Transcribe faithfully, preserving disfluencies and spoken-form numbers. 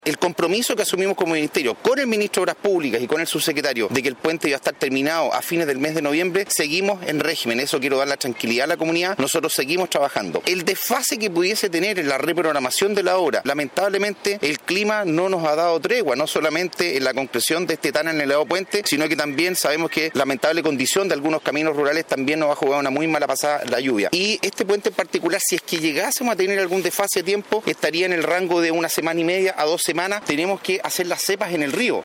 El compromiso que asumimos como ministerio con el ministro de Obras Públicas y con el subsecretario de que el puente iba a estar terminado a fines del mes de noviembre, seguimos en régimen. Eso quiero dar la tranquilidad a la comunidad. Nosotros seguimos trabajando. El desfase que pudiese tener en la reprogramación de la obra, lamentablemente el clima no nos ha dado tregua, no solamente en la concreción de este tan anhelado puente, sino que también sabemos que la lamentable condición de algunos caminos rurales también nos ha jugado una muy mala pasada la lluvia. Y este puente en particular, si es que llegásemos a tener algún desfase de tiempo, estaría en el rango de una semana y media a dos semanas. Tenemos que hacer las cepas en el río.